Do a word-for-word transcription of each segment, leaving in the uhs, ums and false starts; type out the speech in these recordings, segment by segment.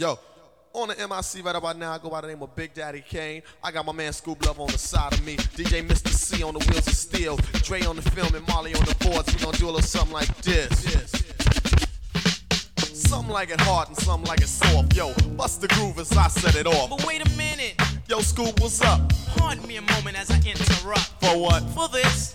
Yo, on the M I C right about now, I go by the name of Big Daddy Kane. I got my man Scoop Love on the side of me, D J Mister C on the wheels of steel, Dre on the film and Molly on the boards. We gonna do a little something like this. Something like it hard and something like it soft. Yo, bust the groove as I set it off. But wait a minute. Yo, Scoop, what's up? Pardon me a moment as I interrupt. For what? For this.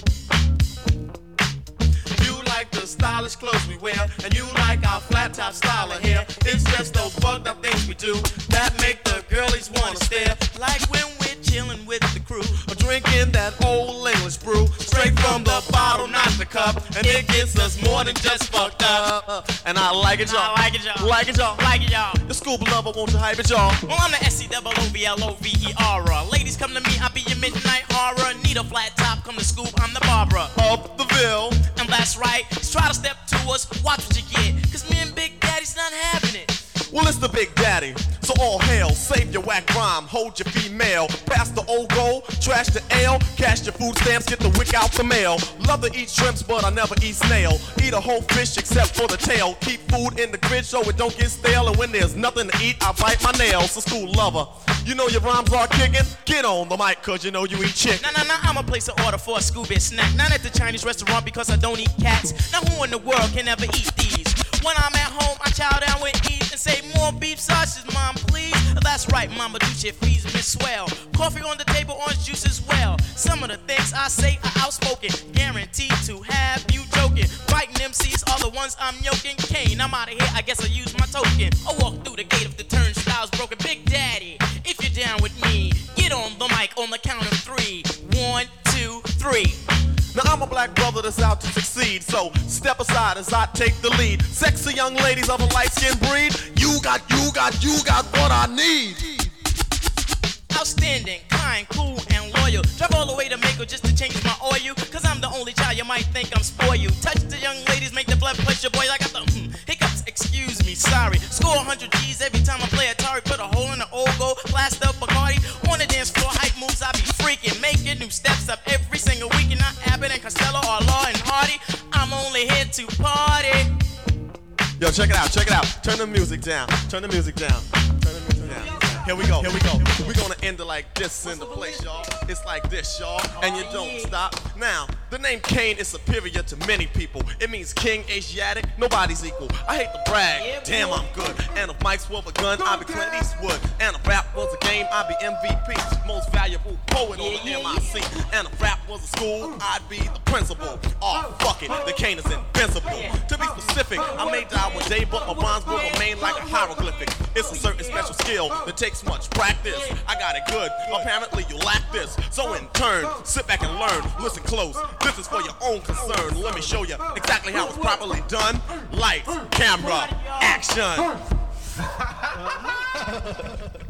You like the stylish clothes we wear, and you like our flat top style of hair. It's just those bugged up things we do that make the girlies wanna stare. Like when we're chilling with the crew, or drinking that old English brew, straight from the bottle, not the cup, and it gets us more than just fucked up. And I like it, y'all. I like it, y'all. Like it, y'all. Like it, y'all. The Scoop Lover, won't you hype it, y'all? Well, I'm the S C O O V L O V E R. Ladies, come to me, I'll be your midnight horror. Need a flat top, come to Scoop, I'm the Barbara. Up the Ville. And that's right, try to step to us, watch what you get, cause me and Big Daddy's not having it. Well, it's the Big Daddy, so all hail, save your whack rhyme, hold your female, pass the old gold, trash the ale, cash your food stamps, get the wick out the mail. Love to eat shrimps, but I never eat snail. Eat a whole fish except for the tail. Keep food in the fridge so it don't get stale, and when there's nothing to eat, I bite my nails. So School Lover, you know your rhymes are kicking? Get on the mic, cause you know you eat chicken. Nah, nah, nah, I'ma place an order for a Scooby snack. Not at the Chinese restaurant because I don't eat cats. Now who in the world can ever eat these? When I'm at home, I chow down with ease and say more beef sausages, mom, please. That's right, Mama Duce feeds me swell. Coffee on the table, orange juice as well. Some of the things I say are outspoken, guaranteed to have you joking. Fighting M Cs are the ones I'm yoking. Kane, I'm out of here, I guess I'll use my token. I walk through the gate if the turnstile's broken. Big Daddy, if you're down with me, get on the mic on the count of three. One, two, three. Now I'm a black brother that's out to succeed, so step aside as I take the lead. Sexy young ladies of a light-skinned breed, you got, you got, you got what I need. Outstanding, kind, cool, and loyal. Drive all the way to Mako just to change my oil. Cause I'm the only child you might think I'm spoil you. Touch the young ladies, make the blood pressure boil. I got the hmm, hiccups, excuse me, sorry. Score one hundred G's every time I play Atari. Put a hole in the old gold, blast up Bacardi. On the dance floor, hype moves, I be freaking. Making new steps up every single week. And not Abbott and Costello or Law and Hardy. I'm only here to party. Yo, check it out, check it out. Turn the music down, turn the music down. Turn the music down. Here we go, here we go. We're gonna end it like this in the place, y'all. It's like this, y'all, and you don't stop. Now, the name Kane is superior to many people. It means king, Asiatic, nobody's equal. I hate to brag, damn I'm good. And if Mike's was a gun, I'd be Clint Eastwood. And if rap was a game, I'd be M V P. Most valuable poet on the M I C. And if rap was a school, I'd be the principal. Oh, fuck it, the Kane is invincible. To be specific, I may die one day, but my rhymes will remain like a hieroglyphic. It's a certain special skill that takes much practice. I got it good, apparently you lack this. So in turn, sit back and learn, listen close. This is for your own concern. Let me show you exactly how it's properly done. Lights, camera, action.